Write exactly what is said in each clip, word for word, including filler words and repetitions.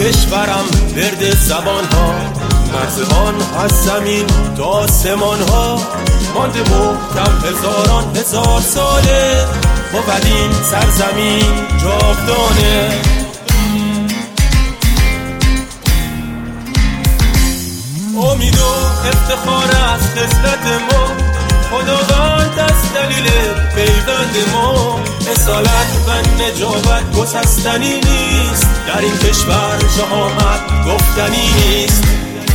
کشورم ورد زبان ها، مرز آن از زمین تا آسمان ها، مانده محکم هزاران هزار ساله، بود این سرزمین جاودانه. امید و افتخار از خصلت ما، خداوند از دلیل پیوند ما، اصالت و نجابت گسستنی نیست، در این کشور شهامت گفتنی نیست.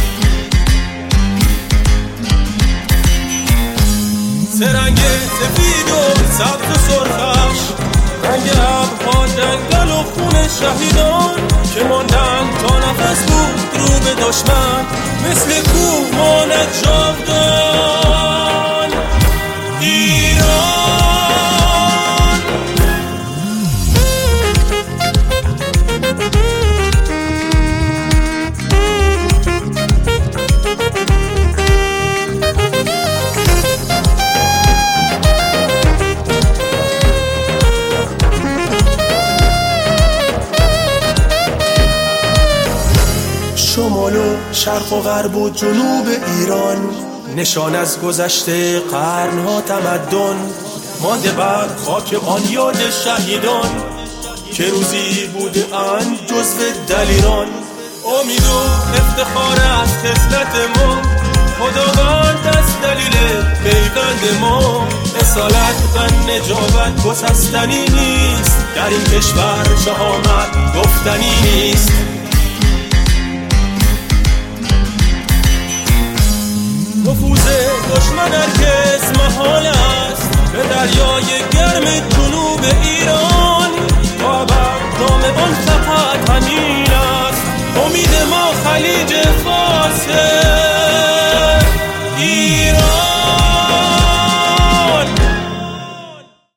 سرنگ سفید و سبز و سرخش، رنگ ابرها جنگل و خون شهیدان که ماندن تا نفس بود رو به دشمن، مثل کوه ماند جاودان ایران. شمال و شرق و غرب و جنوب ایران، نشان از گذشته قرنها تمدن، مانده بر خاک آن یاد شهیدان که روزی بوده اند جزو دلیران. امید و افتخار از خصلت ما، خداوند از دلیل پیوند ما، اصالت و نجابت گسستنی نیست، در این کشور شهامت گفتنی نیست. نفوذ دشمن هرگز محال است، به دریای گرم جنوب ایران تا ابد نام آن فقط همین است. امید ما خلیج